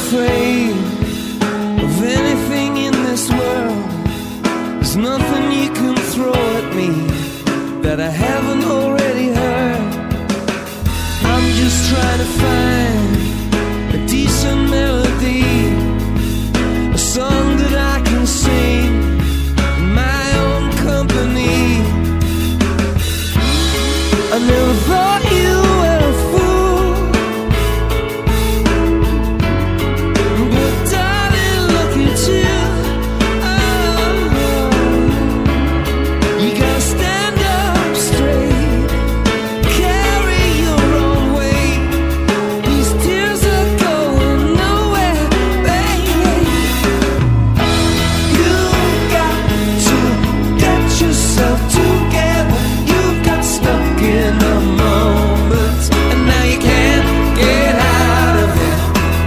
afraid of anything in this world. There's nothing you can throw at me that I haven't already heard. I'm just trying to find a decent melody, a song that I can sing in my own company. I never thought you were a fool, but darling, look at you. Oh, you gotta stand up straight, carry your own weight. These tears are going nowhere, baby. You got to get yourself together. You got stuck in a moment, and now you can't get out of it.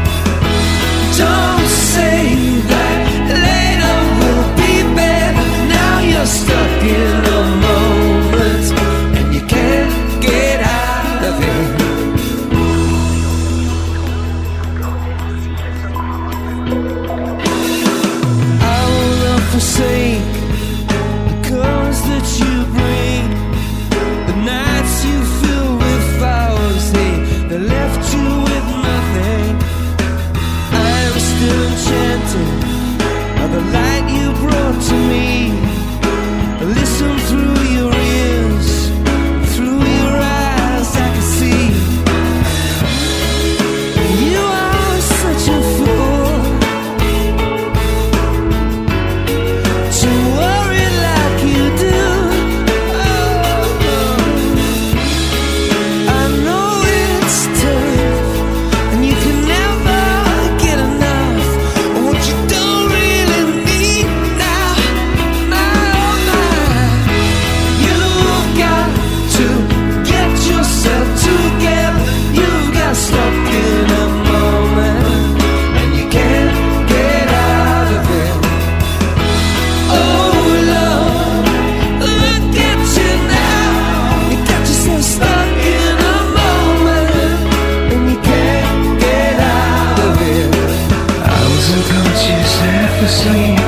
Don't say that later will be better. Now you're stuck in a moment, and you can't get out of it. I will not forsake the colors that you bring. The nights you fill with flowers, they left you with nothing. I am still enchanted by the light you brought to me. I listen through your ears, through your eyes I can see. You are such a fool to worry like you do. I know it's tough, and you can never get enough of what you don't really need now. You've got to get yourself together. You've got stuck in a moment, and you can't get out of it. Oh Lord, look at you now. You got yourself stuck in a moment, and you can't get out of it. I was unconscious, half asleep.